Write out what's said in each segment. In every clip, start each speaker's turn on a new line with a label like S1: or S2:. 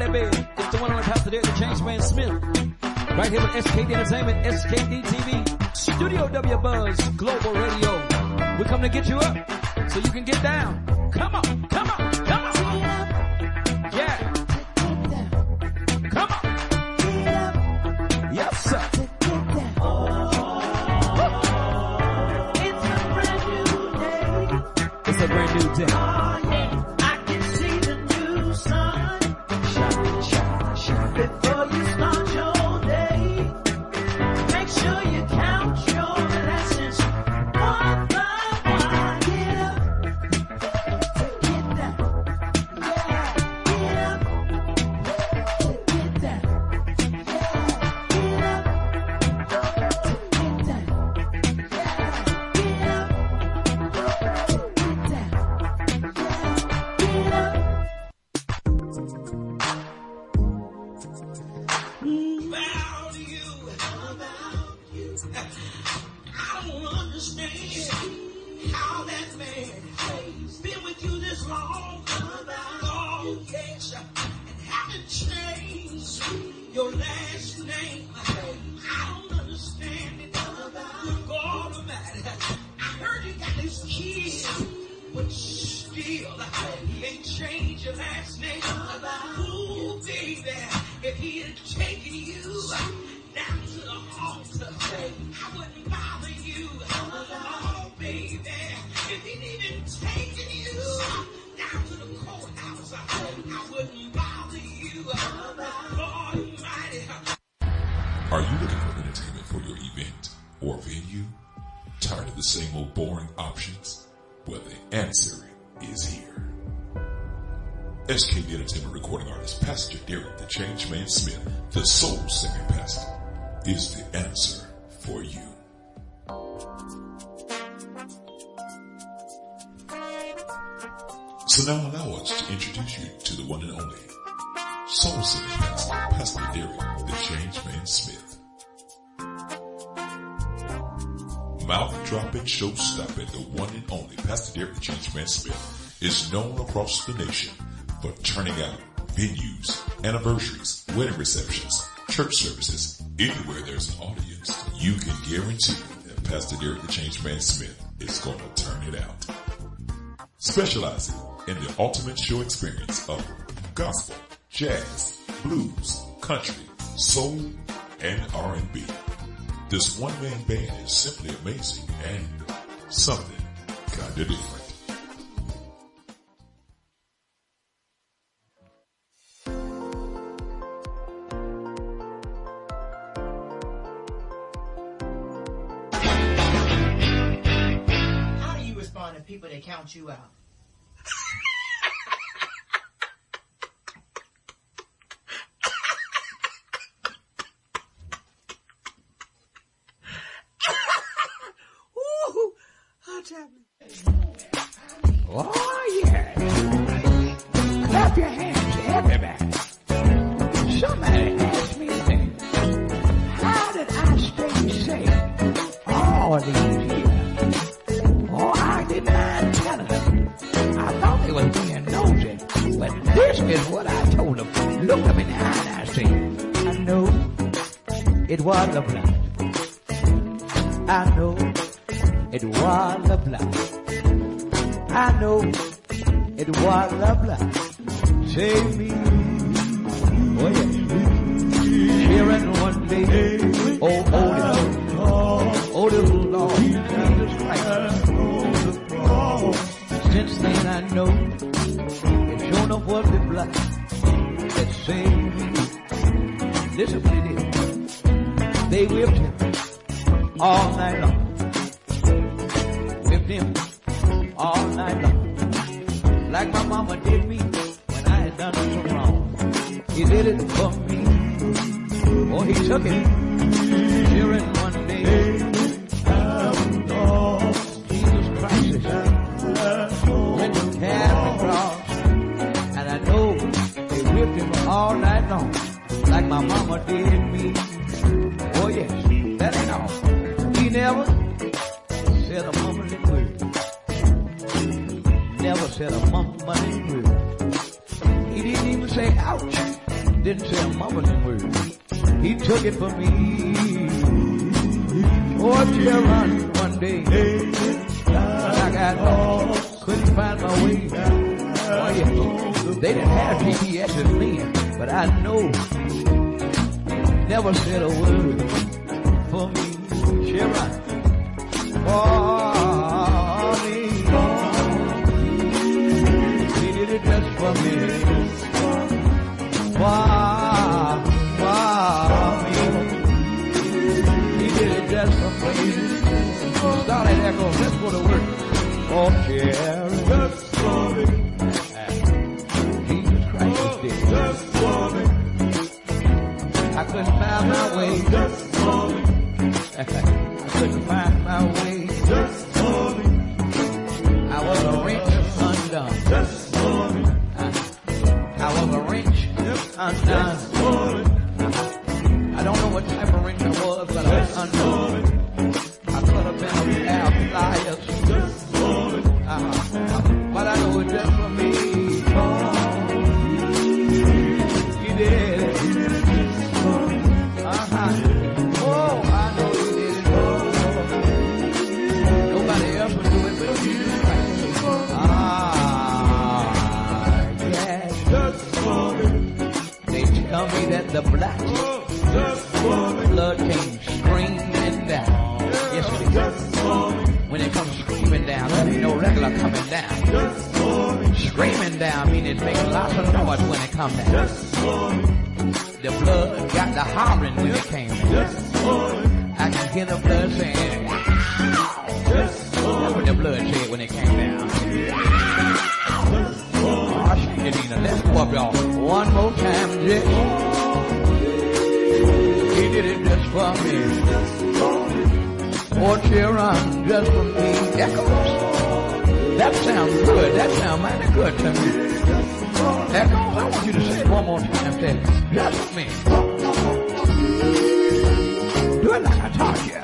S1: that bed. It's the one on the Pastor Derek the Changeman Smith. Right here with SKD Entertainment, SKD TV, Studio W Buzz, Global Radio. We come to get you up so you can get down. Come on, come on, come on. Yeah. Come on. Yes, sir. It's a brand new day.
S2: Oh, yeah. I can see the new sun. Shine, shine, shine. Before you start your day, make sure you count your blessings. One by one. Get up. Get down. Yeah. Get up. Get down. Yeah. Get up. Get down.
S3: I don't understand how that man been with you this long. Oh, yes, and haven't changed your last name. I don't understand it. Good God Almighty. I heard you got this kid, but still he ain't changed your last name. Ooh, baby, if he had taken you down to the altar, I wouldn't bother you. Oh, baby, if he'd even taken you down to the courthouse, I wouldn't bother you. Lord Almighty.
S4: Are you looking for entertainment for your event or venue? Tired of the same old boring options? Well, the answer is here. SKD Entertainment recording artist Pastor Derek the Changeman Smith, the soul singing pastor, is the answer for you. So now allow us to introduce you to the one and only soul singing pastor, Pastor Derek the Changeman Smith. Mouth-dropping, show-stopping, the one and only Pastor Derek the Changeman Smith is known across the nation for turning out venues, anniversaries, wedding receptions, church services. Anywhere there's an audience, you can guarantee that Pastor Derek the Changeman Smith is going to turn it out. Specializing in the ultimate show experience of gospel, jazz, blues, country, soul, and R&B. This one-man band is simply amazing and something kinda different.
S2: How do you respond to people that count you out?
S1: Oh, yeah. Clap your hands, everybody. Somebody asked me today, how did I stay safe all these years? Oh, I didn't mind telling them. I thought they was being nosy, but this is what I told them. Look them in the eye and I said, I know it was the blood. I know it was the blood. I know it was the blood. Save me. Oh yeah. Hearing one day. Oh, oh, the Lord Jesus Christ. Since then I know it sure enough was the blood that saved me. Listen what it is. They whipped him all night long. Whipped him all night long, like my mama did me when I had done so wrong. He did it for me. Oh, he took it. Cheering one day. Jesus Christ went to Calvary cross, and I know they whipped him all night long, like my mama did me. Oh yes, that ain't all. He never said a mumbling word. Never said a mumbling word. He didn't even say ouch. Didn't say a mumbling word. He took it from me. Oh, Sharon, one day, when I got lost, couldn't find my way. Oh, yeah. They didn't have GPS as then, but I know. Never said a word for me. Sharon, for me. He did it just for me. For me. He did it just for me. Starlight Echo, let's go to work. Oh, Sharon, just for me. Jesus Christ is dead. Just for me. I couldn't find my way. Just for me. I couldn't find my way. Just for me. I was a wrench undone. Just for me. I was a wrench undone. I don't know what type of wrench I was, but I was undone. I could have been a outlier. Just for me. But I know it just for me. He did it. Oh, I know he did it. Nobody else would do it but you. Yes. Just for me. They tell me that the black blood came streaming down. Yes, it did. When it comes screaming down, that ain't no regular coming down. Screaming down means it makes lots of noise when it comes down. The blood got the hollering when it came down. I can hear the blood saying, that's what the blood said when it came down. Oh, Shantina, let's go up, y'all. One more time, just. He did it just for me. Oh, Sharon, just for me. Echoes. That sounds good. That sounds mighty good to me. Echoes, I want you to say it one more time. Say, just for me. Do it like I taught you.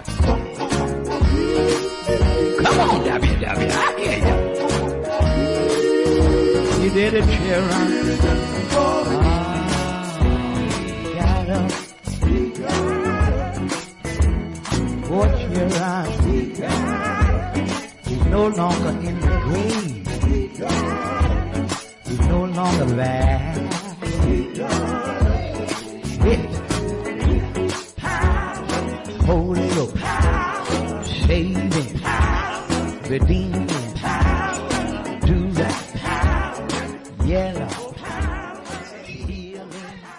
S1: Come on, WW, I hear you. You did it, Sharon. Watch your eyes. He's no longer in the grave. He's no longer there. With Holy Ghost, saving, redeeming, do that, yellow, healing.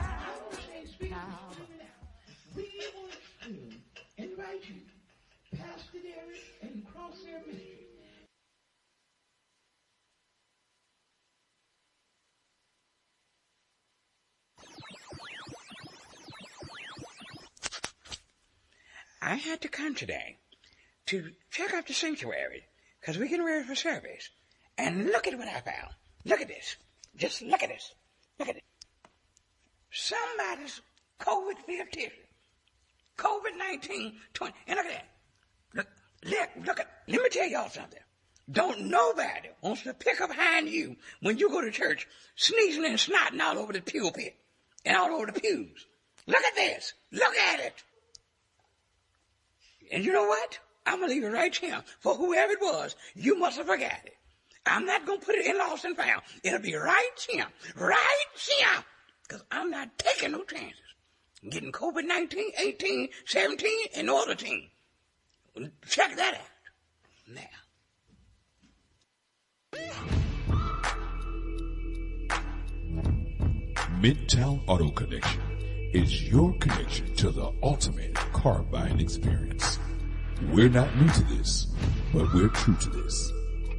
S3: Invite you, Pastor Derek and Crosshair Ministry.
S5: I had to come today to check out the sanctuary because we're getting ready for service. And look at what I found. Look at this. Just look at this. Look at it. Somebody's COVID-15. COVID-19, 20. And look at that. Look at, let me tell y'all something. Don't nobody wants to pick up behind you when you go to church, sneezing and snotting all over the pulpit and all over the pews. Look at this. Look at it. And you know what? I'm going to leave it right here. For whoever it was, you must have forgot it. I'm not going to put it in lost and found. It'll be right here. Right here. Because I'm not taking no chances. Getting COVID-19, 18, 17, and no other team. Check that out. Now.
S4: Midtown Auto Connection is your connection to the ultimate car buying experience. We're not new to this, but we're true to this.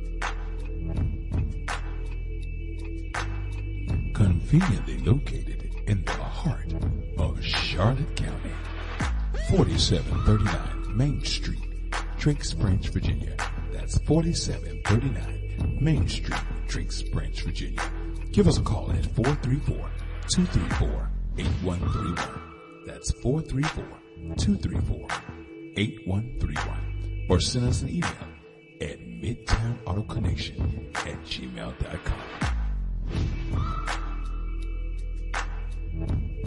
S4: Conveniently located in the heart of Charlotte County, 4739 Main Street, Drakes Branch, Virginia. That's 4739 Main Street, Drakes Branch, Virginia. Give us a call at 434-234-8131. That's 434-234-8131. Or send us an email at midtownautoconnection@gmail.com.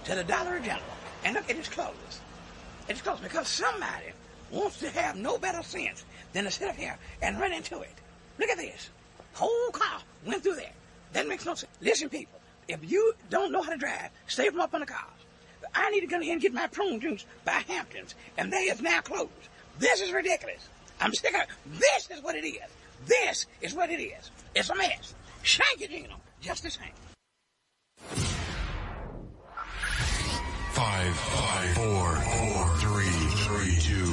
S5: to the Dollar General and look, it is closed. It's closed because somebody wants to have no better sense than to sit up here and run into it. Look at this. Whole car went through there. That makes no sense. Listen, people, if you don't know how to drive, stay from up on the cars. I need to go ahead and get my prune juice by Hamptons, and they is now closed. This is ridiculous. I'm sick of it. This is what it is. This is what it is. It's a mess. Shank it, Gino. Just the same.
S6: 5, 4, 3, 2,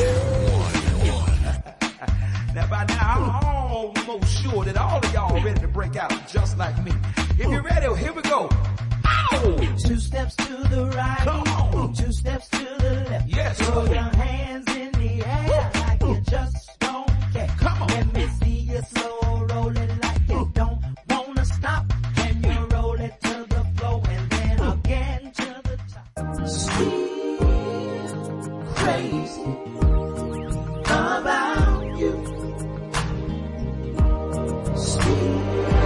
S6: 1.
S7: Now by now, I'm almost sure that all of y'all are ready to break out just like me. If you're ready, here we go. Ow!
S2: 2 steps to the right.
S7: Come on.
S2: 2 steps to the left.
S7: Yes,
S2: throw
S7: sir.
S2: your hands in the air like you just don't care.
S7: Come on.
S2: Let me see you slow roll it like you don't wanna stop. Can you roll it to the floor and then again to the top? Still crazy about you. Still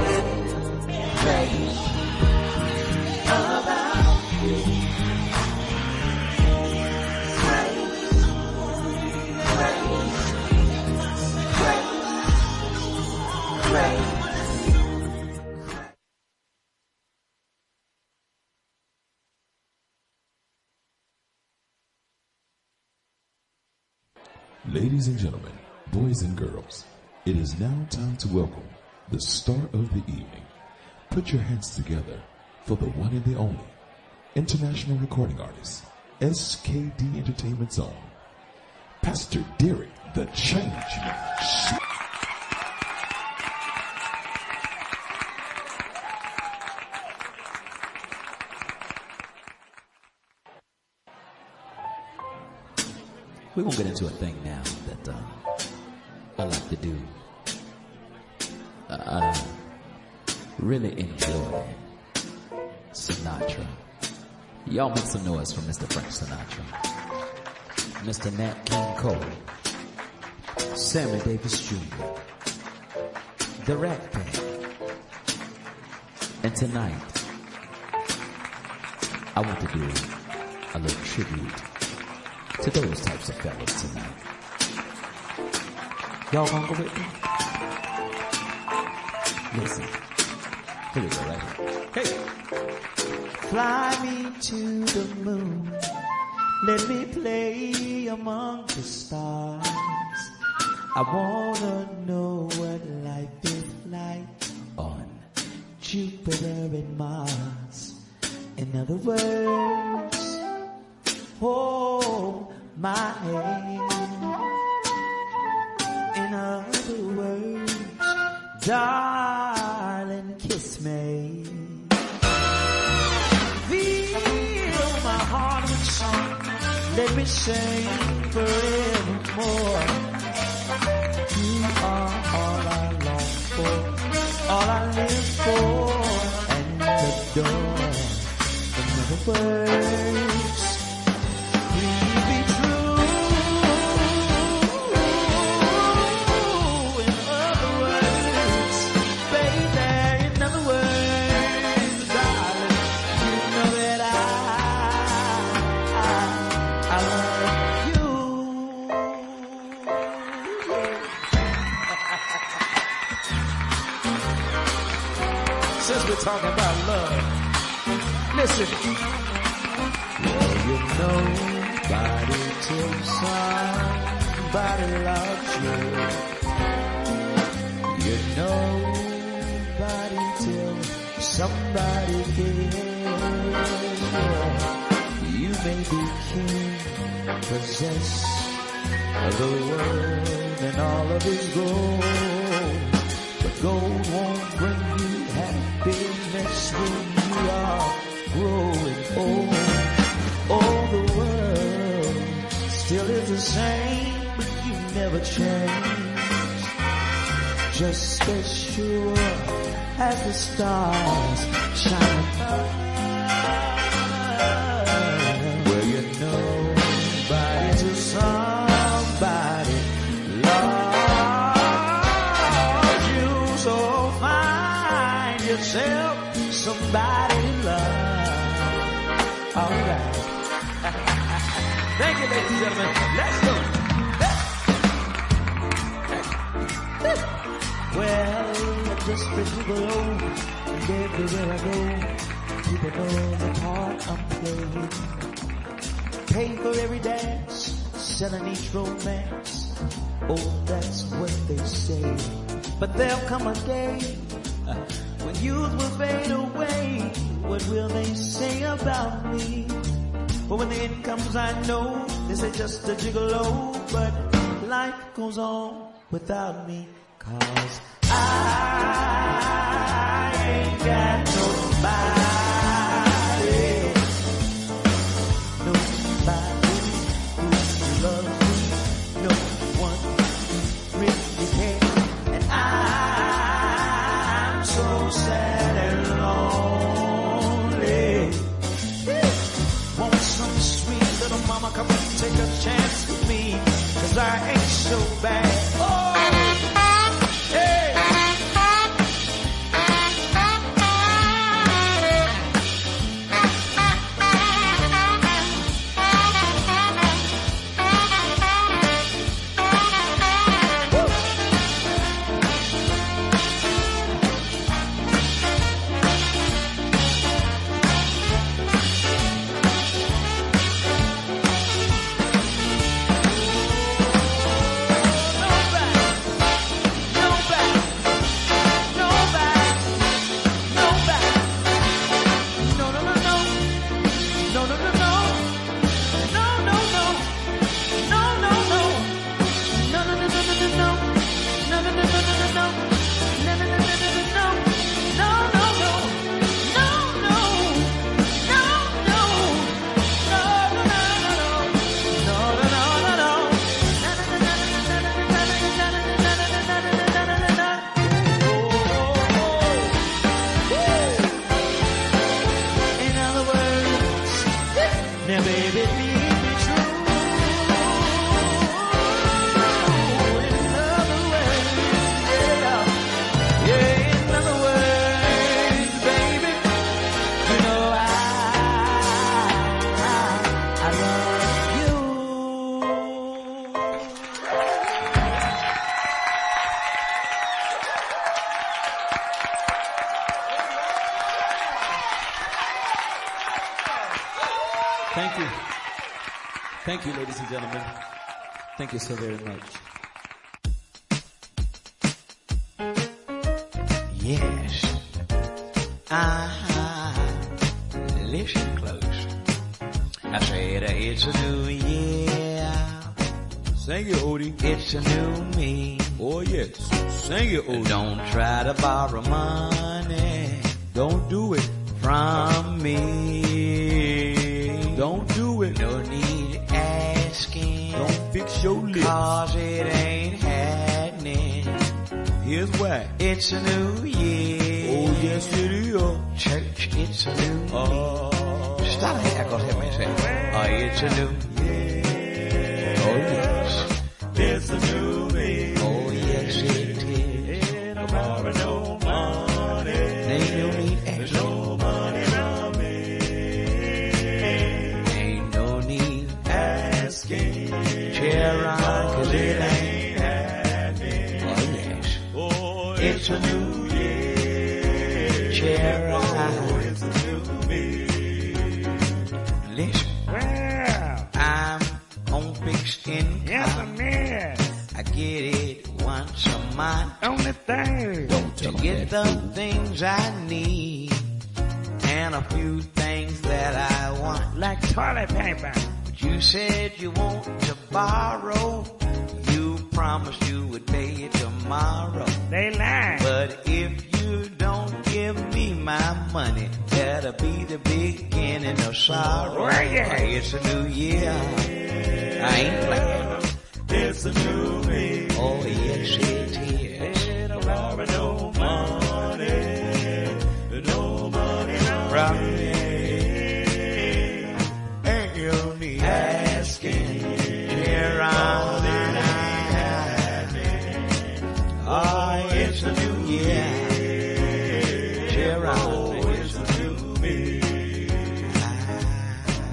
S2: crazy about you.
S4: Ladies and gentlemen, boys and girls, it is now time to welcome the star of the evening. Put your hands together for the one and the only international recording artist, SKD Entertainment's own, Pastor Derek the Changeman.
S8: We're going to get into a thing now that I like to do. I really enjoy Sinatra. Y'all make some noise for Mr. Frank Sinatra. Mr. Nat King Cole. Sammy Davis Jr. The Rat Band. And tonight, I want to do a little tribute to those types of fellas tonight. Y'all gonna go with me? Listen. Here we go, right here. Hey!
S2: Fly me to the moon. Let me play among the stars. I wanna know what life is like on Jupiter and Mars. In other words, hold my hand. In other words, darling, kiss me. Fill my heart with song. Let me sing forevermore. You are all I long for, all I live for and adore. In other words, please be true. In other words, baby, in other words, darling, you know that I love you.
S7: Since we're talking about love, listen.
S2: Well, you nobody till somebody loves you. You nobody till somebody cares. You may be king, possess the world and all of its gold, but gold won't bring you happiness when you are growing old. Oh, the world still is the same, but you never change. Just as sure as the stars shine above. Well, you know, nobody to somebody loves you, so find yourself somebody to love. Oh, All right. Thank you, ladies and gentlemen. Let's go. Well, I'm just a gigolo, and everywhere I go, people know the part I'm playing. Pay for every dance, selling each romance. Oh, that's what they say. But there'll come a day when youth will fade away. What will they say about me? But when the end comes, I know this is just a gigolo, but life goes on without me. 'Cause I ain't got nobody, nobody who loves me, no one really cares, and I'm so sad and lonely. Want some sweet little mama, come and take a chance with me, 'cause I ain't so bad. Oh! Thank you, ladies and gentlemen. Thank you so very much. Yes. Listen close. I said it's a new year. Sing it, Odie. It's a new me. Oh, yes. Sing it, Odie. Don't try to borrow money. Don't do it. From me. Don't do it. No need asking. Don't fix your lips. 'Cause it ain't happening. Here's why. It's a new year. Oh, yes it is. Church, it's a new me. Stop it. I gotta have me say. Oh, it's a new year. Oh, yes. It's a new me. Oh, yes it is. Ain't no borrow no money. Ain't no need asking. No money from me. Ain't no need asking. Cheer on, 'cause it ain't happening. Oh, yes. Oh, it's a new year. Cheer on. Oh, it's a new me. Listen. Well, I'm on fixed income. Yes, I'm in. I get it once a month. Only thing. To get the things I need. And a few things that I want. Like toilet paper. But you said you want to borrow. You promised you would pay it tomorrow. They lie. But if you don't give me my money, that'll be the beginning of sorrow. Oh, yeah. It's a new year. I ain't playing. It's a new me. Oh, yes, it is. Ain't borrow no money. No money from me. Ain't you need asking. Here on. Oh, it's a new year. Cheer on. Oh, it's a new me.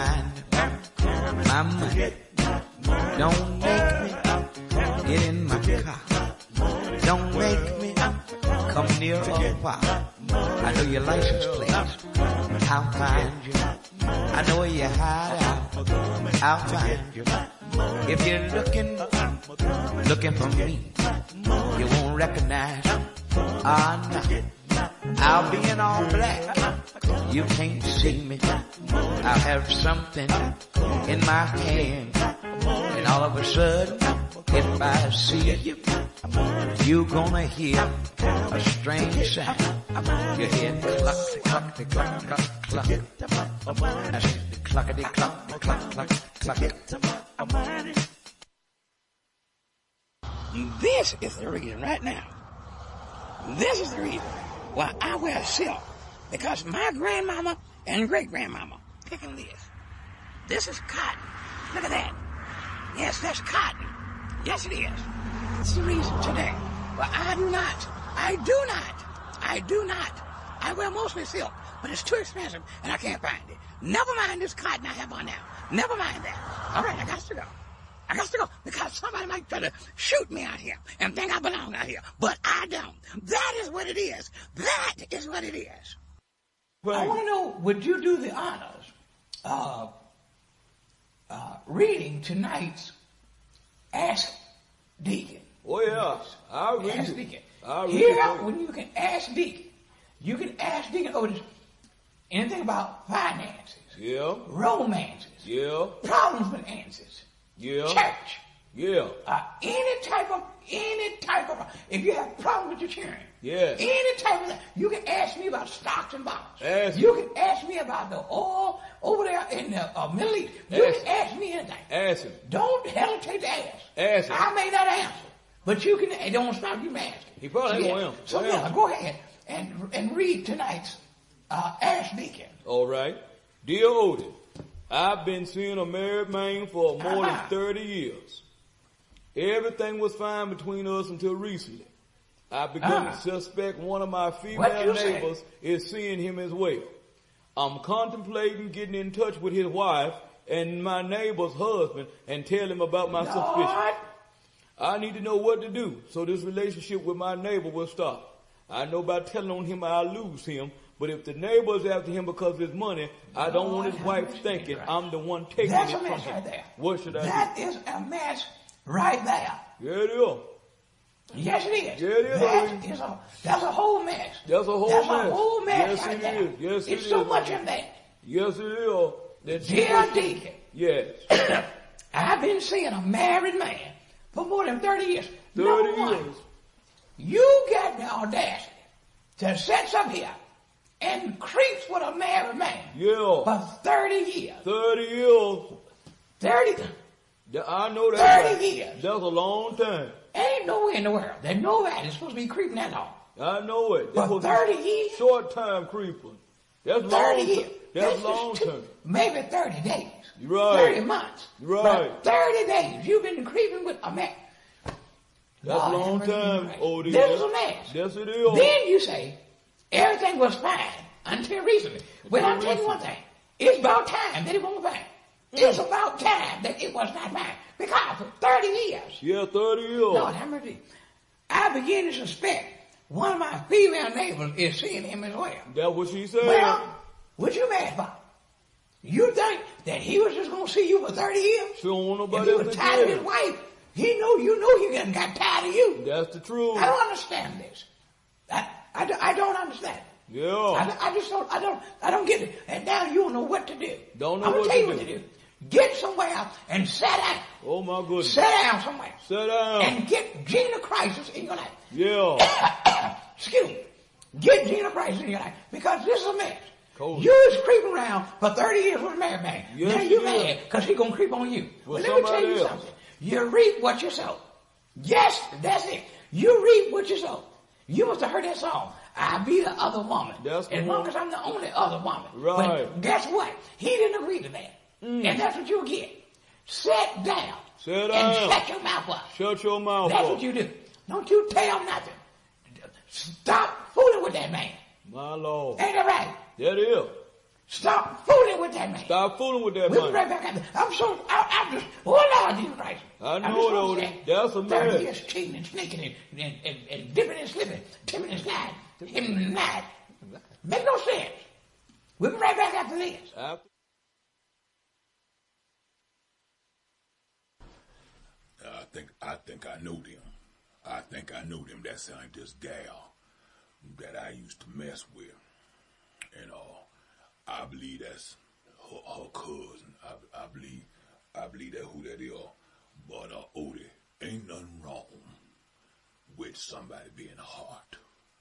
S5: find my money. Don't make me get in my car. Don't make me come near a while. I know your license plate. I'll find you. I know where you hide out. I'll find you. If you're looking for me, you won't recognize. No. I'll be in all black. You can't see me. I'll have something in my hand. And all of a sudden, if I see you, you're gonna hear a strange sound. You hear cluck, cluck, cluck, cluck, cluck. That's the cluckety cluck, cluck, cluck, cluck.
S1: This is the reason right now. This is the reason why I wear silk. Because my grandmama and great-grandmama picking this. This is cotton. Look at that. Yes, that's cotton. Yes, it is. It's the reason today. But I do not. I wear mostly silk, but it's too expensive and I can't find it. Never mind this cotton I have on now. Never mind that. All right, I got to go. Because somebody might try to shoot me out here and think I belong out here. But I don't. That is what it is. Well, I want to know, would you do the honors of reading tonight's Ask Deacon?
S7: Oh, yeah. I'll read
S1: Ask
S7: it.
S1: Deacon.
S7: I'll read
S1: Here,
S7: it.
S1: when you can ask Deacon, over this, anything about finances,
S7: Yeah.
S1: romances,
S7: Yeah.
S1: problems with answers,
S7: Yeah.
S1: church,
S7: Yeah.
S1: any type of, if you have problems with your children,
S7: Yes.
S1: any type of, you can ask me about stocks and bonds.
S7: Ask
S1: You can ask me about the oil over there in the Middle East. You
S7: Ask
S1: can ask me anything.
S7: Ask him.
S1: Don't hesitate to ask.
S7: Ask him.
S1: I may not answer, but you can, it don't stop you from asking.
S7: He probably ain't gonna answer.
S1: So
S7: Go
S1: yeah,
S7: ahead.
S1: go ahead and read tonight's Ask Deacon.
S7: All right. Dear Odie, I've been seeing a married man for more than 30 years. Everything was fine between us until recently. I began to suspect one of my female neighbors is seeing him as well. I'm contemplating getting in touch with his wife and my neighbor's husband and tell him about my suspicions. I need to know what to do so this relationship with my neighbor will stop. I know by telling on him I'll lose him, but if the neighbor is after him because of his money, I don't want his wife thinking I'm the one taking
S1: That's
S7: it
S1: a
S7: from
S1: mess
S7: him.
S1: right there.
S7: What should I do?
S1: That is a mess right there.
S7: Yeah, it is.
S1: Yes, it is.
S7: Yeah, it is.
S1: That's a whole mess.
S7: That's a whole
S1: That's
S7: mess.
S1: a whole mess
S7: Yes,
S1: right
S7: it
S1: there.
S7: is. Yes, it
S1: It's so
S7: is.
S1: much in that.
S7: Yes, it is. That's
S1: Dear Deacon,
S7: Yes.
S1: I've been seeing a married man for more than 30 years.
S7: 30
S1: Number one,
S7: years.
S1: you got the audacity to sit up here and creeps with a married man
S7: Yeah.
S1: for 30 years.
S7: 30 years.
S1: 30,
S7: I know that.
S1: 30 years.
S7: That's a long time.
S1: Ain't nowhere in the world that nobody's supposed to be creeping that long.
S7: I know it.
S1: For 30 years?
S7: Short time creeping. That's
S1: 30
S7: long.
S1: years.
S7: That's
S1: just
S7: long time.
S1: Maybe 30 days.
S7: Right.
S1: 30 months.
S7: Right.
S1: But 30 days you've been creeping with a man.
S7: That's a long time, Odie.
S1: This is a mess.
S7: Yes, it is.
S1: Then you say, everything was fine until recently. Well, I'll tell you one thing. It's about time that it wasn't fine. It's about time that it was not fine. Because for 30 years,
S7: Yeah, 30 years.
S1: Lord have mercy, I begin to suspect one of my female neighbors is seeing him as well.
S7: That's what she said.
S1: Well, what you mad about? You think that he was just going to see you for 30 years?
S7: She don't want
S1: If
S7: nobody
S1: he
S7: else
S1: was
S7: to
S1: tired of
S7: care.
S1: his wife, you know he got tired of you.
S7: That's the truth.
S1: I don't understand this. I don't understand.
S7: Yeah.
S1: I just don't, I don't get it. And now you don't know what to do.
S7: Don't know
S1: I'm
S7: what
S1: gonna tell you
S7: to
S1: what
S7: do.
S1: to do. Get somewhere and sit down.
S7: Oh my goodness.
S1: Sit down somewhere.
S7: Sit down.
S1: And get Gina Crisis in your life.
S7: Yeah.
S1: Excuse me. Get Gina Crisis in your life. Because this is a mess.
S7: Cool.
S1: You was creeping around for 30 years with a married man.
S7: Yes,
S1: now you
S7: you
S1: mad because he gonna creep on you.
S7: With
S1: Well, let me tell
S7: somebody
S1: you
S7: else.
S1: something. You reap what you sow. Yes, that's it. You reap what you sow. You must have heard that song. I'll be the other woman.
S7: That's the
S1: as long
S7: one.
S1: as I'm the only other woman.
S7: Right.
S1: But guess what? He didn't agree to that. And that's what you get. Sit down.
S7: Sit
S1: And
S7: down.
S1: shut your mouth up.
S7: Shut your mouth
S1: That's
S7: up.
S1: what you do. Don't you tell nothing. Stop fooling with that man.
S7: My Lord.
S1: Ain't that right?
S7: That is.
S5: Stop fooling with that man.
S7: Stop fooling with that
S5: We'll be
S7: man.
S5: right back at I'm so, I'm just, oh Lord Jesus Christ.
S7: I know it, Odie. That's a
S5: 30
S7: mess.
S5: years cheating and sneaking and dipping and slipping, tipping and sliding, him and that. Make no sense. We'll be right back after this.
S9: I think I know them. I think I know them. That scientist gal that I used to mess with. And I believe that's her cousin. I believe that who that is. But Odie, ain't nothing wrong with somebody being hot.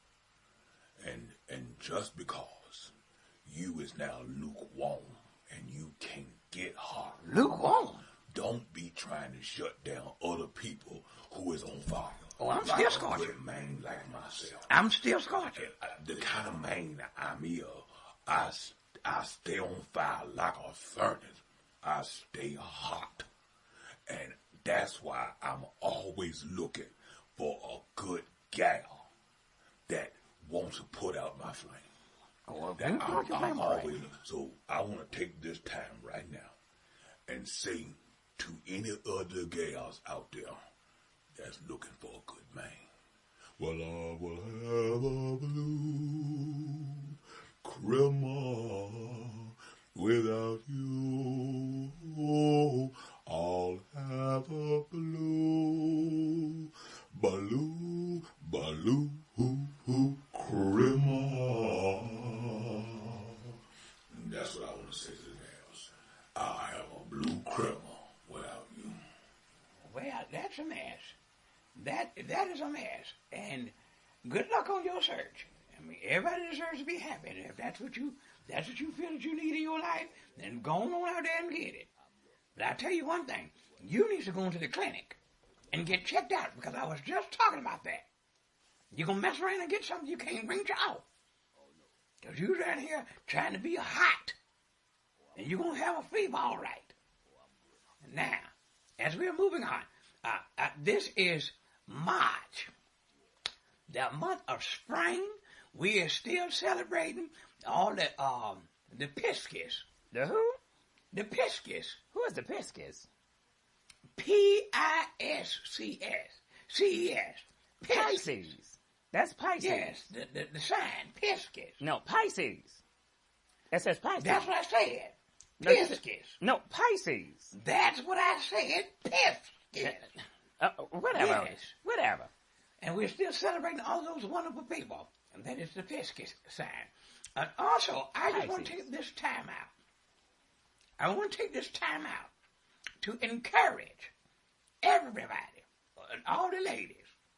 S9: And just because you is now lukewarm and you can't get hot.
S5: Lukewarm?
S9: Don't be trying to shut down other people who is on fire.
S5: Oh, I'm
S9: like
S5: still
S9: a
S5: scorching.
S9: good man like myself.
S5: I'm still scorching.
S9: The kind of man that I'm here, I stay on fire like a furnace. I stay hot. And that's why I'm always looking for a good gal that wants to put out my flame.
S5: Oh, well,
S9: That I'm
S5: all
S9: always, so I want to take this time right now and say to any other gals out there that's looking for a good man, well, I will have a blue Christmas without you. I'll have a blue, Christmas. That's what I want to say to the gals. I'll have a blue Christmas without you.
S5: Well, that's a mess. That is a mess. And good luck on your search. I mean, everybody deserves to be happy. And if that's what you feel that you need in your life, then go on out there and get it. But I tell you one thing, you need to go into the clinic and get checked out, because I was just talking about that. You're going to mess around and get something you can't reach out. Because you're down here trying to be hot. And you're going to have a fever, all right. Now, as we're moving on, this is March, the month of spring. We are still celebrating all the Pisces.
S8: The who?
S5: The Pisces.
S8: Who is the Pisces?
S5: Pisces. CES.
S8: Pisces. That's Pisces.
S5: Yes, the sign, Pisces.
S8: No, Pisces. That says Pisces.
S5: That's what I said.
S8: No,
S5: Pisces.
S8: No, Pisces.
S5: That's what I said, Pisces.
S8: Whatever.
S5: Yes.
S8: Whatever.
S5: And we're still celebrating all those wonderful people. And that is the Pisces sign. And also, I just want to take this time out. I want to take this time out to encourage everybody, all the ladies.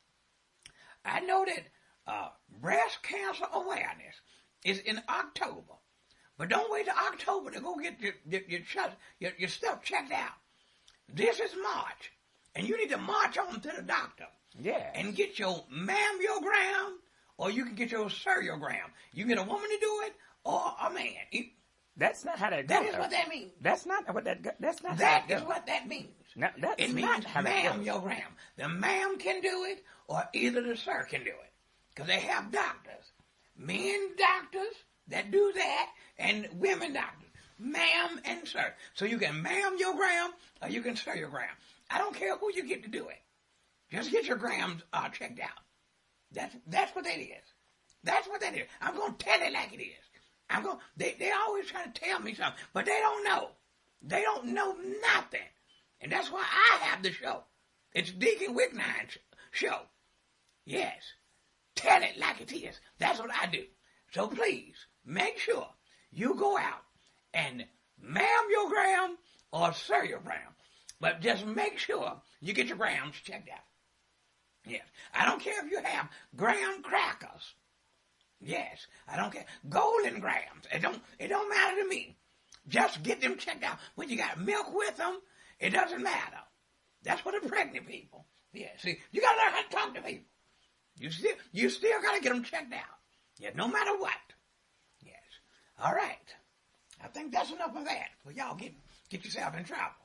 S5: I know that breast cancer awareness is in October. But don't wait till October to go get your stuff checked out. This is March. And you need to march on to the doctor.
S8: Yeah.
S5: And get your mammogram, or you can get your seriogram. You can get a woman to do it, or a man.
S8: That's not how that goes.
S5: That is what that means.
S8: That's not what that's not
S5: That
S8: how
S5: is what that means.
S8: No, that's
S5: It means
S8: not how that goes.
S5: mammogram. The mam can do it, or either the sir can do it. Because they have doctors. Men doctors that do that, and women doctors. Ma'am and sir. So you can mammogram, or you can seriogram. I don't care who you get to do it. Just get your grams checked out. That's what that is. That's what that is. I'm going to tell it like it is. They always try to tell me something, but they don't know. They don't know nothing. And that's why I have the show. It's Deacon Wicknine's show. Yes. Tell it like it is. That's what I do. So please, make sure you go out and mammogram or seriogram. But just make sure you get your grams checked out. Yes. I don't care if you have graham crackers. Yes. I don't care. Golden grams. It don't matter to me. Just get them checked out. When you got milk with them, it doesn't matter. That's for the pregnant people. Yeah. See, you gotta learn how to talk to people. You still gotta get them checked out. Yeah. No matter what. Yes. All right. I think that's enough of that. Well, y'all get yourself in trouble.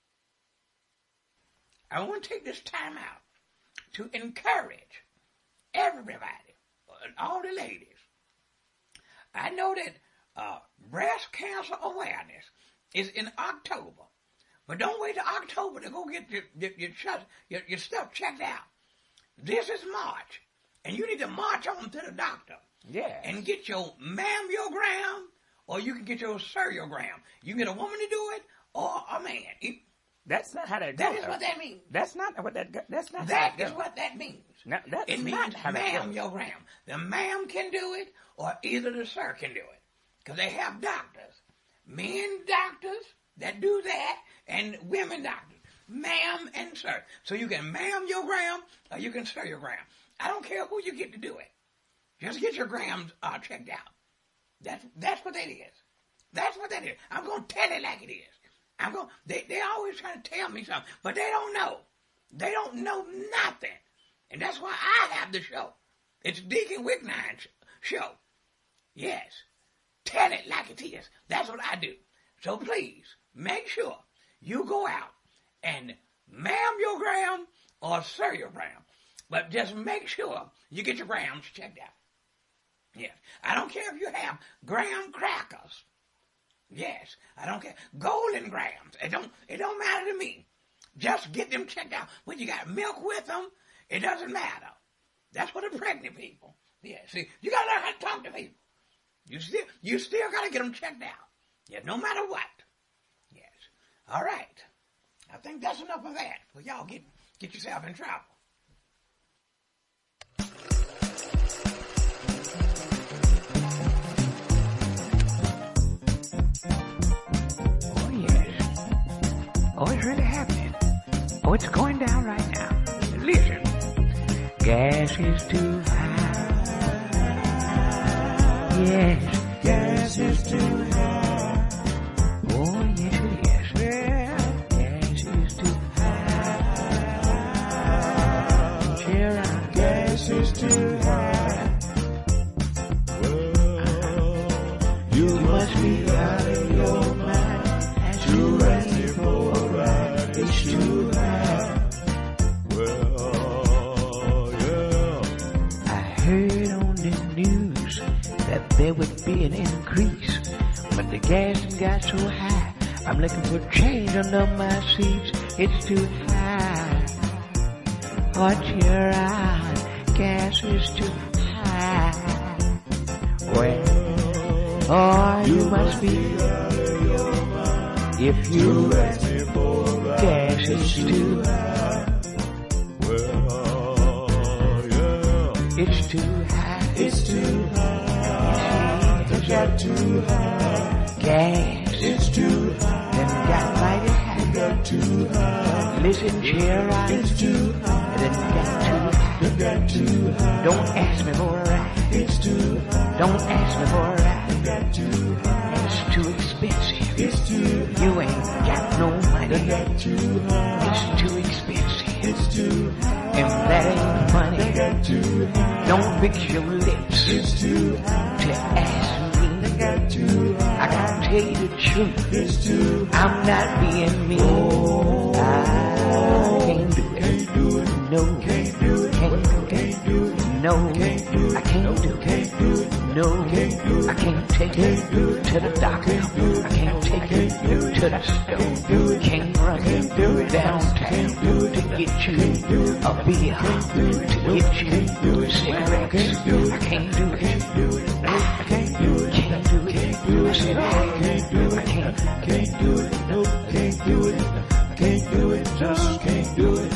S5: I want to take this time out to encourage everybody, all the ladies. I know that breast cancer awareness is in October, but don't wait till October to go get your stuff checked out. This is March, and you need to march on to the doctor.
S1: Yeah.
S5: And get your mammogram, or you can get your seriogram. You can get a woman to do it, or a man.
S1: That's not how that goes.
S5: That is what that means.
S1: That's not what that. That's not.
S5: That is what that means.
S1: No, that's
S5: it means
S1: not how that goes.
S5: mammogram. The ma'am can do it, or either the sir can do it, because they have doctors, men doctors that do that, and women doctors, ma'am and sir. So you can mammogram or you can seriogram. I don't care who you get to do it. Just get your grams checked out. That's what that is. That's what that is. I'm going to tell it like it is. They always trying to tell me something, but they don't know. They don't know nothing. And that's why I have the show. It's Deacon Wicknine's show. Yes. Tell it like it is. That's what I do. So please, make sure you go out and mammogram or seriogram. But just make sure you get your grams checked out. Yes. I don't care if you have graham crackers. Yes. I don't care. Golden grams. It don't matter to me. Just get them checked out. When you got milk with them, it doesn't matter. That's for the pregnant people. Yeah. See, you gotta learn how to talk to people. You still gotta get them checked out. Yeah. No matter what. Yes. All right. I think that's enough of that. Well, y'all get yourself in trouble.
S1: Oh, it's really happening. Oh, it's going down right now. Listen. Gas is too high. Yes, gas is too high. Oh, yes it is. Yeah, gas is too high. Cheer on. Gas is too high. Well, you must be out of your mind. You ready for a ride? It's too high. Well, yeah. I heard on the news that there would be an increase, but the gas got so high. I'm looking for change under my seats. It's too high. Watch your eyes. Gas is too high. Well, oh, you must be out of your mind. If you gas is too high. Well, yeah. It's too high. It's too high. It's got too high. Gas. It's too high. Then got mighty high. It got too high. Listen, cheer out. It's too high. Then got too high. It got too high. Don't ask me for a ride. It's too high. Don't ask me for a ride. It got too high. It's too expensive. It's too high. You ain't got no money. It got too high. It's too expensive. It's too high. If that ain't money, it got too high. Don't fix your lips. It's too high. To ask me. It got too high. I gotta tell you the truth. It's too high. I'm not being mean. Oh, I can't do it. Can't do it. No. Can't do it. Can't do it. No. Can't do it. I can't do it. Can't do it. No. Can't do it. I can't take it to the doctor. I can't take it to the store. Can't run downtown to get you a beer, to get you cigarettes. I can't do it. I can't do it. Can't do it. I said I can't do it. I can't do it. No, can't do it. Can't do it. Just can't do it.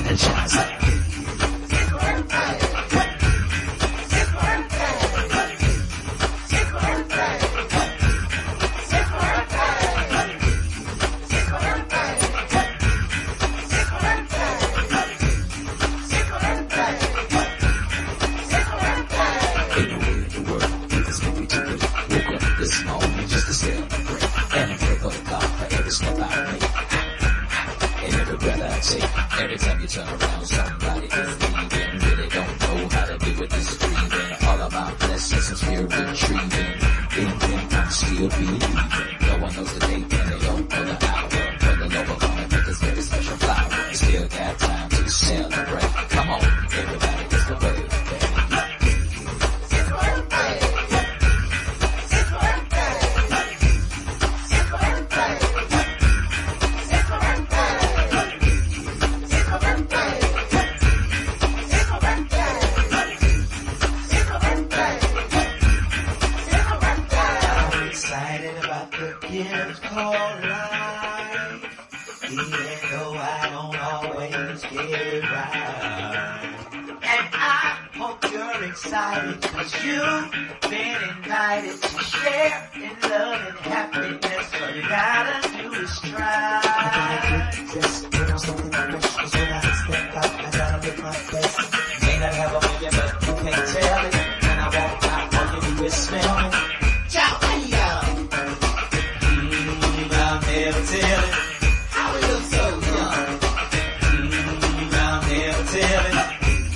S8: and shine. Say, this moment just to celebrate and I'm grateful to God for every step I make and every breath I take. Every time you turn around, somebody is leaving. Really don't know how to do it. This is grieving. All of my blessings and spirit retrieving. Thinking I'm still believing. No one knows the date and they don't know the hour. But the Lord will come and make this very special flower. Still got time to celebrate. Come on, everybody, it's the way.
S2: Gifts called life, even though I don't always get it right. And I hope you're excited, cause you've been invited to share in love and happiness. All you gotta do is try. Just get on something fresh, cause when I step out, I gotta make my place. May not have a million, but you can't tell it. When I walk out, all you do is smell it. Ciao, I'll never tell it. How we look so young. I'll never tell it.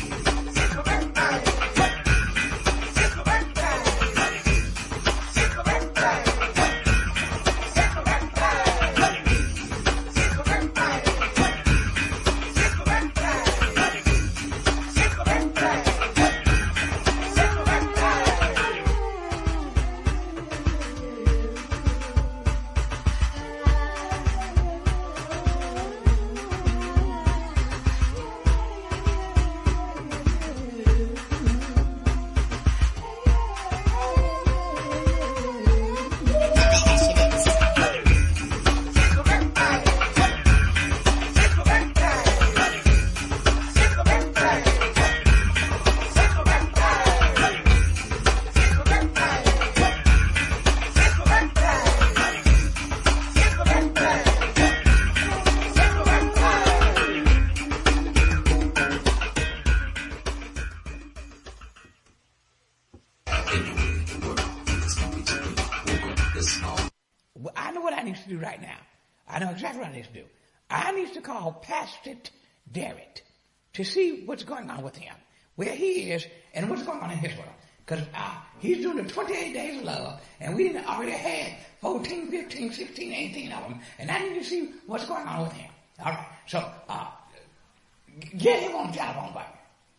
S5: Pastor Derek to see what's going on with him, where he is, and what's going on in his world. Because he's doing the 28 days of love, and we didn't already had 14, 15, 16, 18 of them, and I need to see what's going on with him. All right, so get him on the telephone, buddy.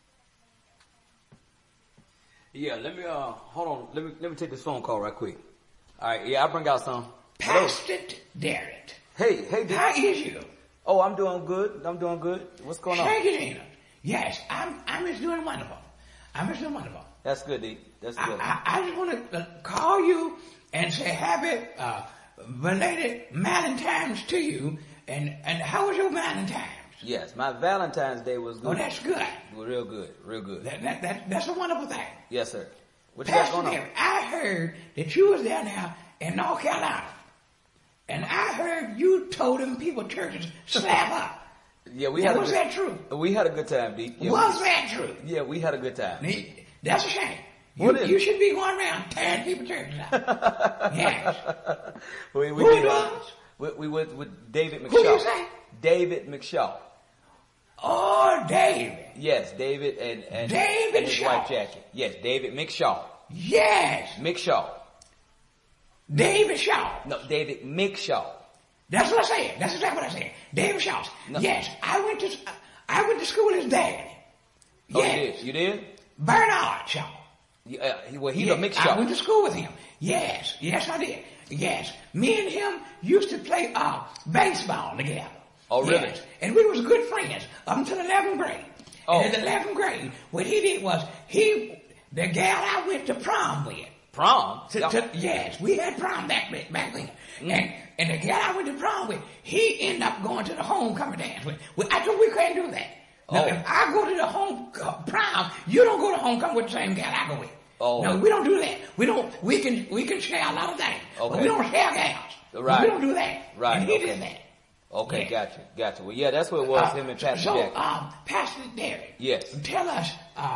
S7: Yeah, let me hold on. Let me take this phone call right quick. All right, yeah, I'll bring out some.
S5: Pastor Derek.
S7: Hey, Derek.
S5: How is you?
S7: Oh, I'm doing good. What's going on?
S5: Thank you, yes, I'm just doing wonderful.
S7: That's good, D. That's good.
S5: I just want to call you and say happy belated Valentine's to you. And how was your Valentine's?
S7: Yes, my Valentine's Day was good.
S5: Oh, that's good.
S7: Real good.
S5: That's a wonderful thing.
S7: Yes, sir. What you got going on?
S5: I heard that you was there now in North Carolina. And I heard you told them people churches slap up.
S7: Yeah,
S5: was that true?
S7: We had a good time, D. Yeah,
S5: was that true?
S7: Yeah, we had a good time.
S5: That's a shame. You should be going around tearing people churches up. Yes.
S7: We went with David McShaw.
S5: Who you say?
S7: David McShaw.
S5: Oh, David.
S7: Yes, David and
S5: David
S7: his
S5: Shaw.
S7: wife Jackie. Yes, David McShaw.
S5: Yes.
S7: McShaw.
S5: David Shaw.
S7: No, David McShaw.
S5: That's what I said. That's exactly what I said. David Shaw. No. Yes, I went to school with his dad.
S7: Oh, yes. You did?
S5: Bernard Shaw.
S7: He's a McShaw.
S5: I went to school with him. Yes, I did. Yes, me and him used to play baseball together.
S7: Oh, really?
S5: Yes. And we was good friends up until 11th grade.
S7: Oh.
S5: And in 11th grade, what he did was the gal I went to prom with.
S7: Prom?
S5: Yes, we had prom back then. And the guy I went to prom with, he ended up going to the homecoming dance with. I told we couldn't do that. Now, if I go to the home prom, you don't go to homecoming with the same gal I go with.
S10: Oh.
S5: No, we don't do that. We can share a lot of things.
S10: Okay.
S5: But we don't share gals.
S10: Right.
S5: We don't do that.
S10: Right.
S5: And he did that.
S10: Okay,
S5: Yeah.
S10: gotcha. Well, yeah, that's what it was, him and Pastor Jack.
S5: Pastor Derek.
S10: Yes.
S5: Tell us,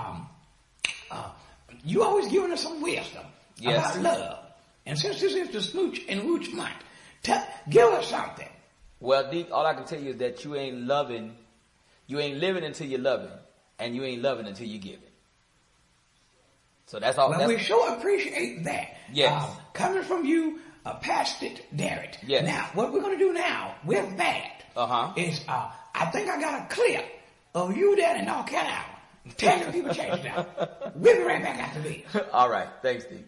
S5: you always giving us some wisdom
S10: Yes.
S5: about love. And since this is the Smooch and Rooch month, give us something.
S10: Well, Deke, all I can tell you is that you ain't living until you're loving, and you ain't loving until you give it. So that's all.
S5: Well, we sure appreciate that.
S10: Yes.
S5: Coming from you, Pastor Derek.
S10: Yes.
S5: Now, what we're going to do now with that is, I think I got a clip of you there in North Carolina telling people check it out. We'll be right back after this.
S10: All right. Thanks, Deke.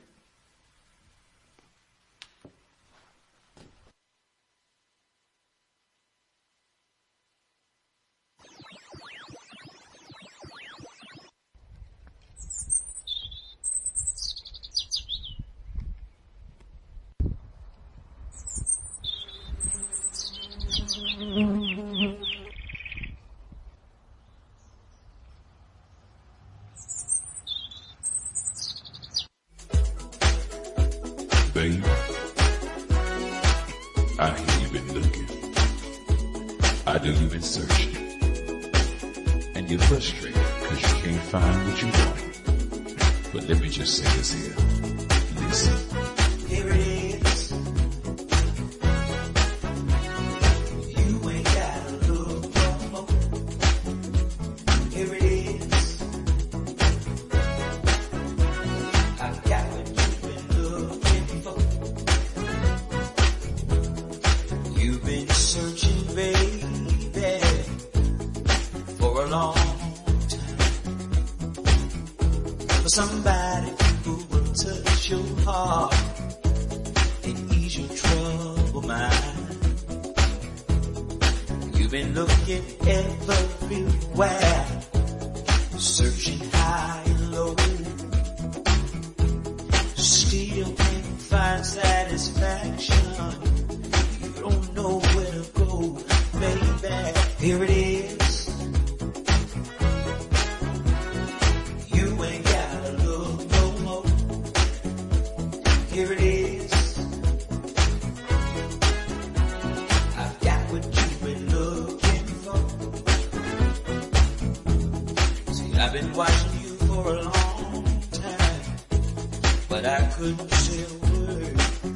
S4: Babe, I hear you've been looking. I know you've been searching. And you're frustrated because you can't find what you want. But let me just say this here. Listen.
S2: Here it is. You ain't gotta look no more. Here it is. I've got what you've been looking for. You've been searching, baby, for a long time. For somebody who will touch your heart and ease your troubled mind. You've been looking everywhere, searching high and low. Still can't find satisfaction. You don't know where to go, baby. Here it is. You ain't gotta look no more. Here it is. I've got what you've been looking for. See, I've been watching you for a long time, but I couldn't say a word.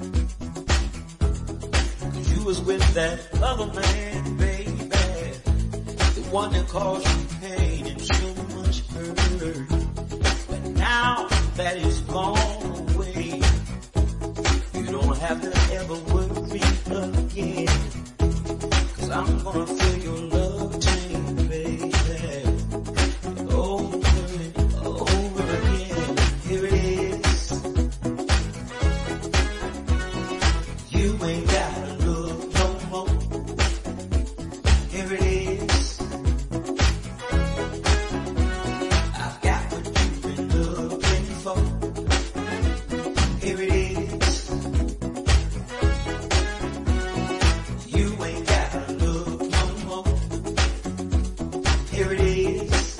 S2: 'Cause you was with that other man, baby, the one that caused you pain and so much hurt. But now that is gone away, you don't have to ever worry again. 'Cause I'm gonna feel your love chain, baby, over and over again. Here it is. You ain't gotta look no more. Here it is. I've got what you've been looking for. Here it is. You ain't gotta look no more. Here it is.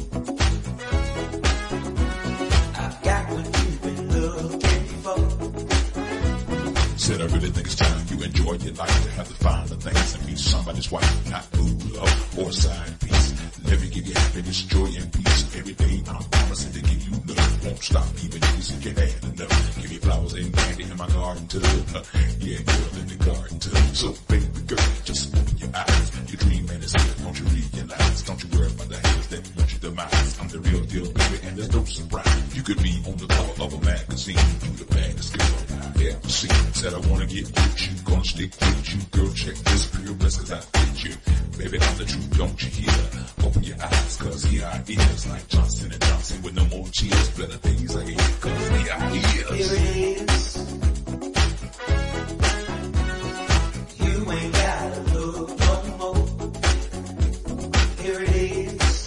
S2: I've got what you've been looking for.
S4: Said I really think it's time you enjoy your life to have to find the things and be somebody's wife, not food, love, or side piece. Let me give you happiness, joy, and peace. Every day I'm promising to give you love. Won't stop even if you had enough. Give me flowers and candy in my garden too. Yeah, girl, in the garden too. So baby girl, just open your eyes. Your dream man is here, don't you realize? Don't you worry about the haters that want your demise. I'm the real deal, baby, and there's no surprise. You could be on the cover of a magazine. You the baddest girl I've ever seen. Said I wanna get with you, gonna stick with you. Girl, check this pure bliss 'cause I fit you. Baby, I'm the truth, don't you hear? Open your eyes, 'cause here I is. Like Johnson & Johnson with no more cheers. Better things ahead, 'cause here I is.
S2: Here it is. You ain't gotta look no more. Here it is.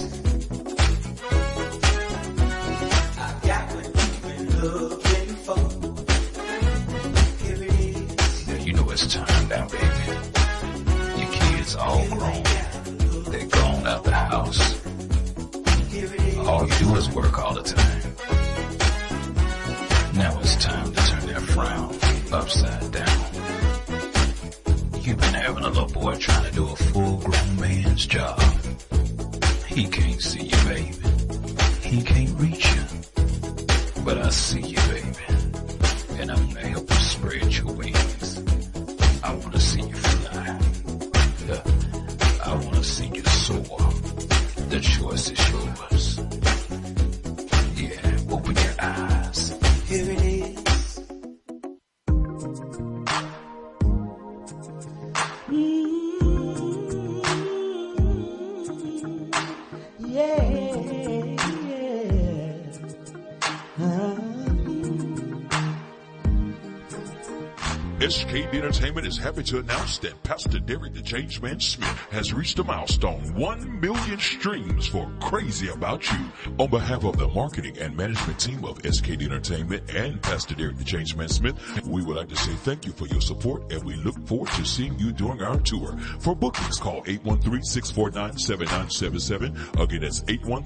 S2: I got what you've been looking for. Here it is.
S4: Now you know it's time now, baby. Your kids all grown. They're gone out the house.
S8: do is work all the time. Now it's time to turn that frown upside down. You've been having a little boy trying to do a full-grown man's job. He can't see you, baby. He can't reach you. But I see you, baby. And I'm gonna help you spread your wings. I wanna see you fly. I wanna see you soar. The choice is yours. Yeah, open your eyes.
S2: Here it is.
S4: SKD Entertainment is happy to announce that Pastor Derek the Changeman Smith has reached a milestone 1 million streams for Crazy About You. On behalf of the marketing and management team of SKD Entertainment and Pastor Derek the Changeman Smith, we would like to say thank you for your support, and we look forward to seeing you during our tour. For bookings, call 813-649-7977. Again, that's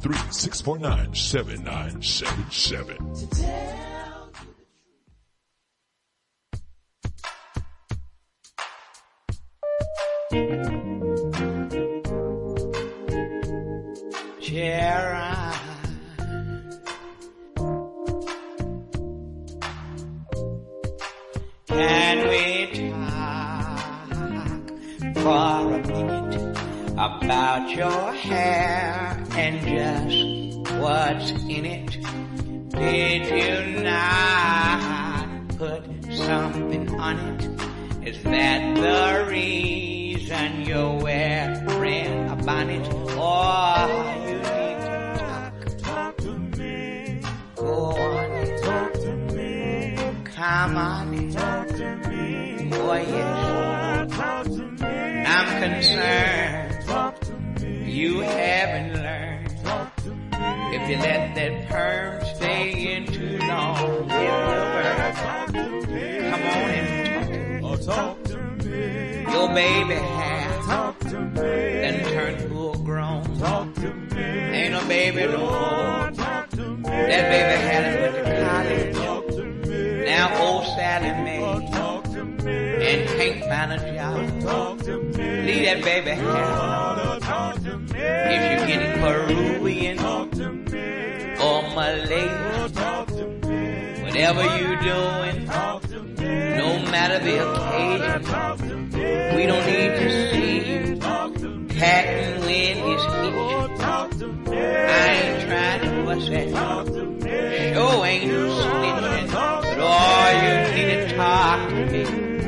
S4: 813-649-7977.
S5: Sharon, can we talk for a minute about your hair and just what's in it? Did you not put something on it? Is that the reason you're wearing a bonnet? Or you need to talk to me? Go on and talk to me. Come on and talk to me. Oh yes, talk to me. I'm concerned. Talk to me. You haven't learned. Talk to me. If you let that perm stay in too long, it'll burn. Come on and talk to me. Your baby hair then turned full grown. Talk to me. Ain't no baby no more. Talk to me. That baby hair went to college. Talk to me. Now old Sally Mae and can't find a job. Talk to me. Leave that baby hair. Talk to me. If you're getting Peruvian or Malay, talk to me. Whatever you're doing, talk to me. No matter the occasion, we don't need to see you patting when it's itching. I ain't trying to what's that? Sure ain't snitching, but all you need to talk to me.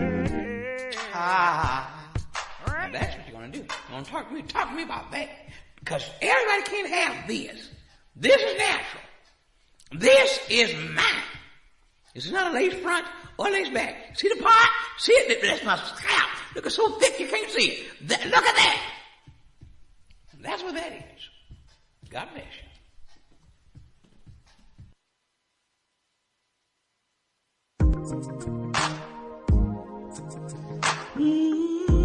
S5: Now that's what you're gonna do. You're gonna talk to me. Talk to me about that, because everybody can't have this. This is natural. This is mine. This is not a lace front or a lace back. See the part? See it? That's my scalp. Look, it's so thick you can't see it. Look at that. That's what that is. God bless you.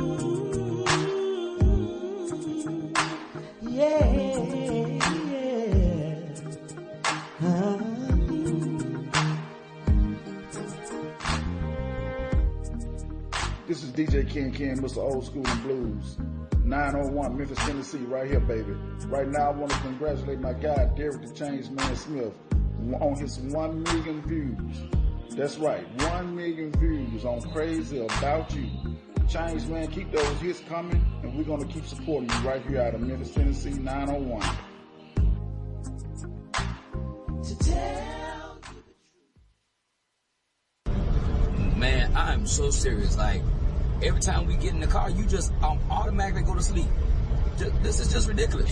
S11: This is DJ Ken, Mr. Old School and Blues. 901 Memphis, Tennessee, right here, baby. Right now, I want to congratulate my guy, Derek the Changeman Smith, on his 1 million views. That's right, 1 million views on Crazy About You. Changeman, keep those hits coming, and we're going to keep supporting you right here out of Memphis, Tennessee, 901.
S8: Man, I'm so serious. Like, every time we get in the car, you just automatically go to sleep. This is just ridiculous.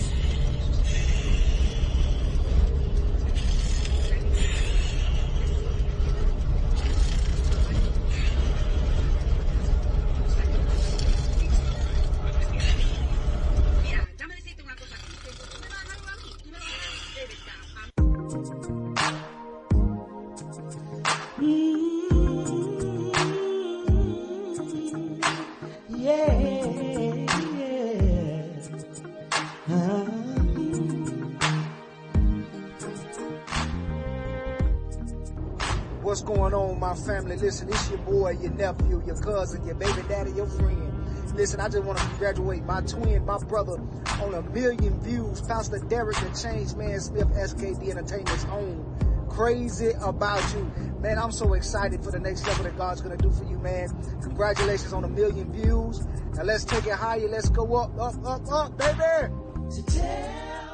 S12: What's going on, my family? Listen, it's your boy, your nephew, your cousin, your baby daddy, your friend. Listen, I just want to congratulate my twin, my brother, on 1 million views. Pastor Derek, the Changed Man Smith, SKD Entertainment's own. Crazy about you. Man, I'm so excited for the next level that God's going to do for you, man. Congratulations on 1 million views. Now let's take it higher. Let's go up, up, up, up, baby.
S2: To tell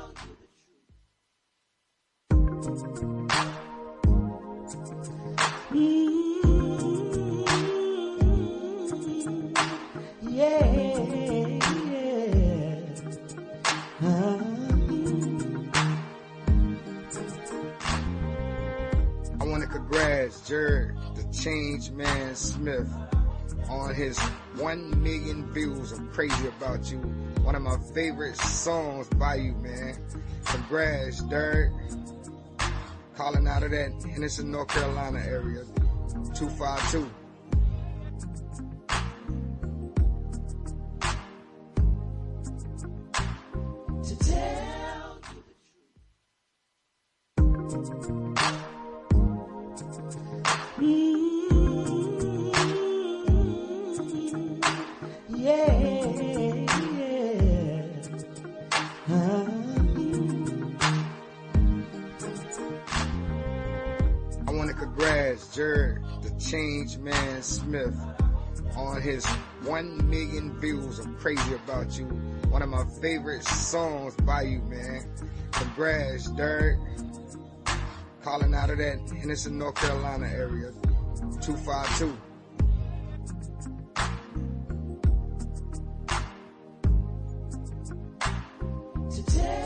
S13: I want to congratulate Jared, the Changed Man Smith, on his 1 million views of Crazy About You. One of my favorite songs by you, man. Congrats, Jared. Calling out of that Henderson, North Carolina area. 252.
S2: to tell
S13: I want to congratulate Jared, the Changed Man Smith, on his 1 million views of Crazy About You. One of my favorite songs by you, man. Congrats, Jared. Calling out of that Henderson, North Carolina area. 252.
S2: to tell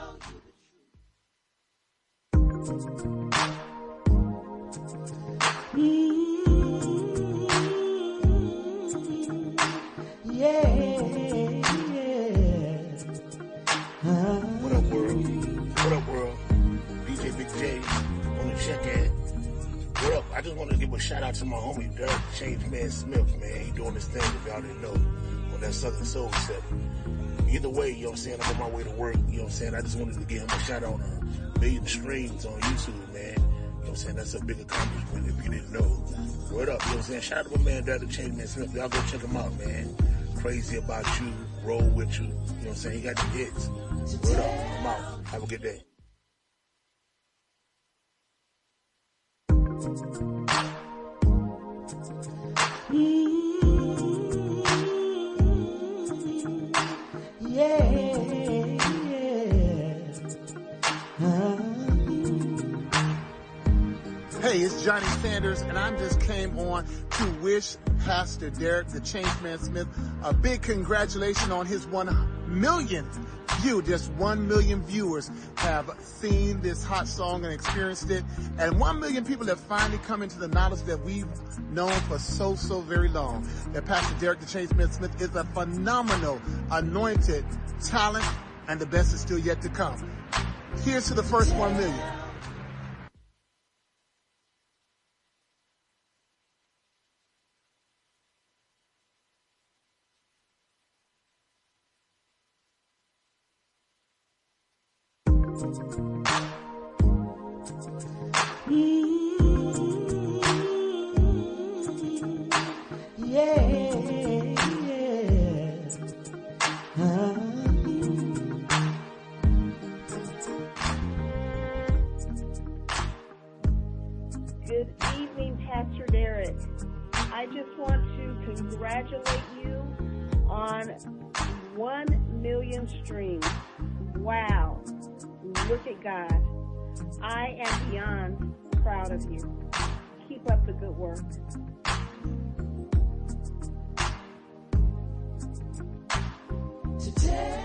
S14: What up, world? What up, world? DJ Big J on the check in. What up? I just want to give a shout out to my homie, Derek Changed Man Smith, man. He doing his thing, if y'all didn't know, on that Southern Soul set. Either way, you know what I'm saying? I'm on my way to work, you know what I'm saying? I just wanted to give him a shout out on 1 million streams on YouTube, man. You know what I'm saying? That's a big accomplishment if you didn't know. What up, you know what I'm saying? Shout out to my man, Derek Changed Man Smith. Y'all go check him out, man. Crazy About You, Roll With You. You know what I'm saying? He got the hits. What up? I'm out. Have a good day.
S15: Hey, it's Johnny Sanders, and I just came on to wish Pastor Derek, the Changed Man Smith, a big congratulations on his 1 million view. Just 1 million viewers have seen this hot song and experienced it, and 1 million people have finally come into the knowledge that we've known for so very long. That Pastor Derek, the Changed Man Smith, is a phenomenal, anointed talent, and the best is still yet to come. Here's to the first 1 million.
S16: Good evening, Pastor Derek. I just want to congratulate you on 1 million streams. Wow. Look at God. I am beyond proud of you. Keep up the good work.
S2: to tell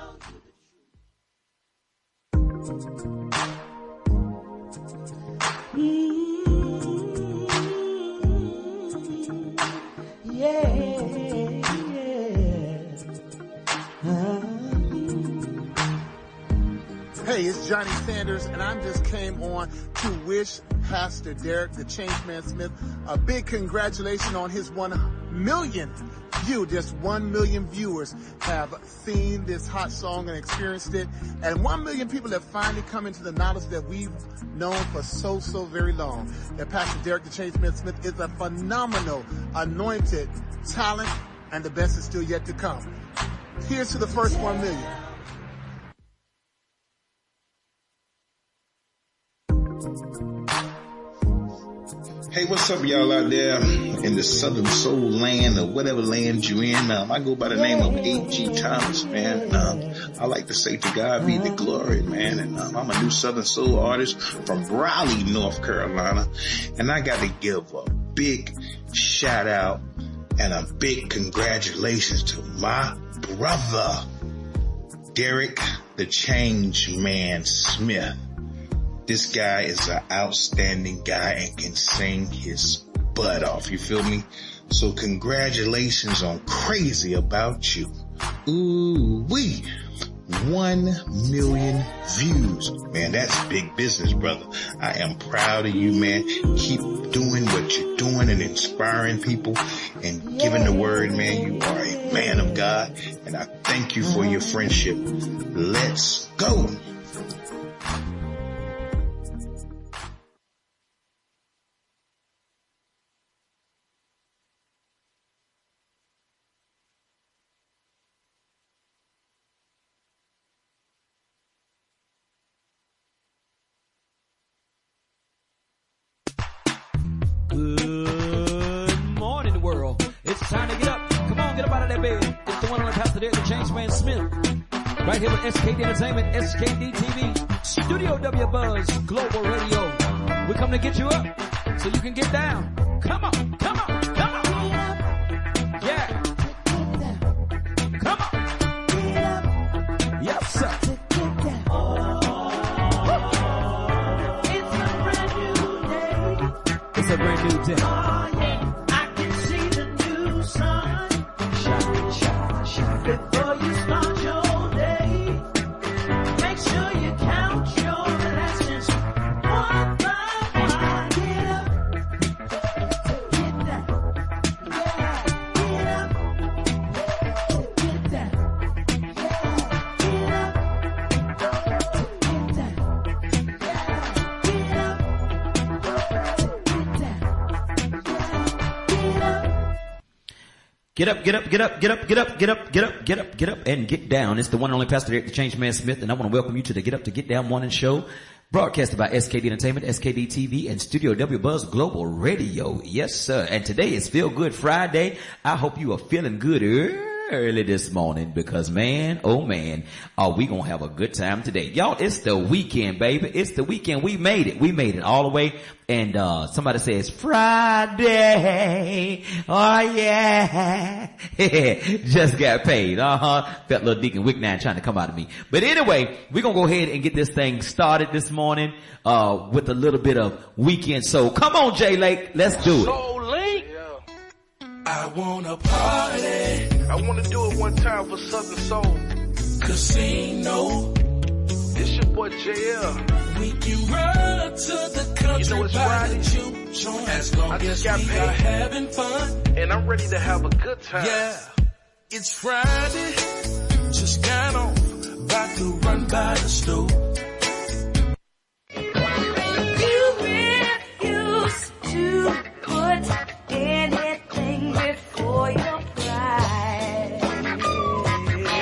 S15: Hey, it's Johnny Sanders, and I just came on to wish Pastor Derek, the Changed Man Smith, a big congratulations on his 1 million you, just 1 million viewers have seen this hot song and experienced it. And 1 million people have finally come into the knowledge that we've known for so very long. That Pastor Derek the Changeman Smith is a phenomenal, anointed talent, and the best is still yet to come. Here's to the first 1 million.
S17: Hey, what's up, y'all out there in the Southern Soul land or whatever land you're in? I go by the name of A.G. Thomas, man. I like to say to God be the glory, man. And I'm a new Southern Soul artist from Raleigh, North Carolina. And I got to give a big shout out and a big congratulations to my brother, Derek the Changeman Smith. This guy is an outstanding guy and can sing his butt off. You feel me? So congratulations on Crazy About You. Ooh-wee. 1 million views. Man, that's big business, brother. I am proud of you, man. Keep doing what you're doing and inspiring people and giving the word, man. You are a man of God, and I thank you for your friendship. Let's go.
S8: Right here with SKD Entertainment, SKD TV, Studio W Buzz, Global Radio. We come to get you up so you can get down. Come on, come on, come on. Yeah. Come on. Yes, sir. It's a brand new day.
S2: Oh, yeah. I can see the new sun. Shine, shine, shine. Before you start your
S8: Get up, get up, get up, get up, get up, get up, get up, get up, get up, and get down. It's the one and only Pastor Derek the Changeman Smith, and I want to welcome you to the Get Up to Get Down morning show, broadcasted by SKD Entertainment, SKD TV, and Studio W Buzz Global Radio. Yes, sir. And today is Feel Good Friday. I hope you are feeling good early this morning because, man, oh man, are we gonna have a good time today. Y'all, it's the weekend, baby. It's the weekend. We made it. We made it all the way. And somebody says Friday. Oh yeah. Just got paid. Felt little Deacon Wicknine trying to come out of me. But anyway, we're gonna go ahead and get this thing started this morning with a little bit of weekend soul. Come on, Jay Lake, let's do it.
S14: Soul Lake. I wanna party. I wanna do it one time for Southern Soul. Casino. It's your boy JL. We can run to the country, you know it's Friday. As long I just got paid, having fun, and I'm ready to have a good time. Yeah, it's Friday. Just got on, about to run by the store.